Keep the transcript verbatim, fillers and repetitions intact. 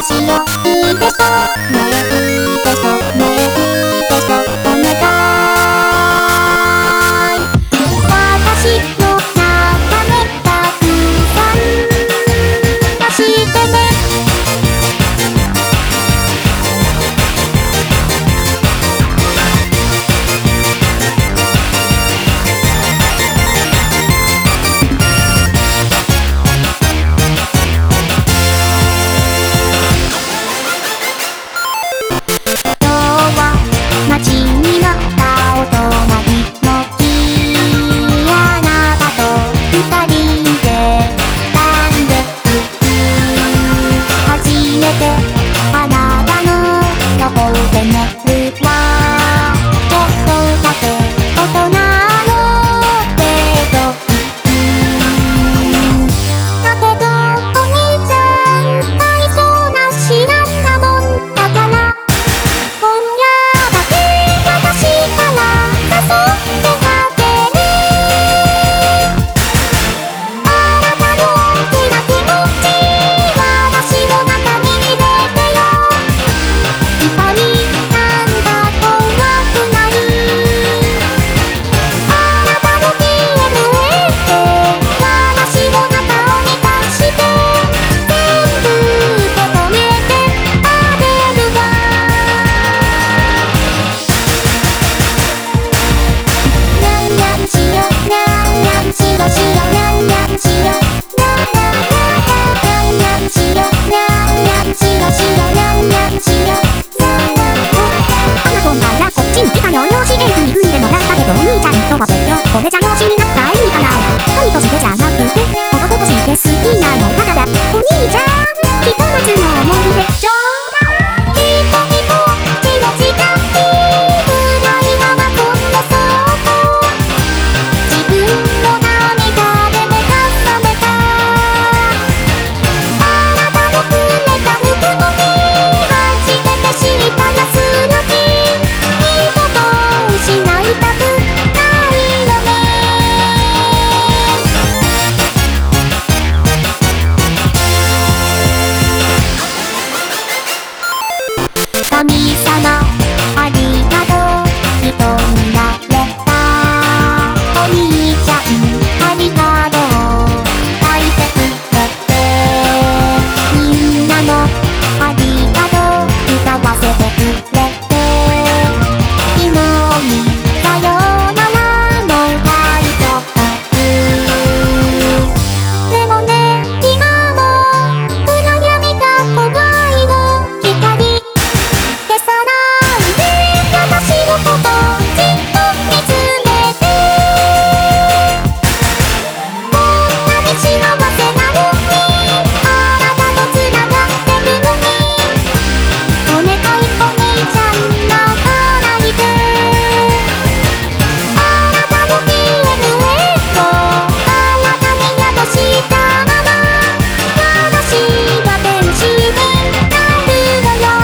しよう。いいでしょねえいいでしょねえいいでしょお願い。私の中目たくさん出してね。これじゃ養子になった意味かな。神としてじゃなくて男として好きなのだから。お兄ちゃんひとまずの思い出ちょうだい。ひとひと血の近い暗いままこんなそっと自分の涙で目が覚めた。あなたのくれたぬくもり初めて知った安らぎ。二度と失いたく神様ありがとう人になれた。お兄ちゃんありがとう抱いてくれて。みんなのありがとう歌わせてくれて。昨日にさよならの大丈夫。でもね今も暗闇が怖いの。光私のことじっと見つめて。こんなに幸せなのにあなたとつながってるのに。お願いお兄ちゃん泣かないで。あなたの ディーエヌエー を体に宿したまま私は天使になるのよ。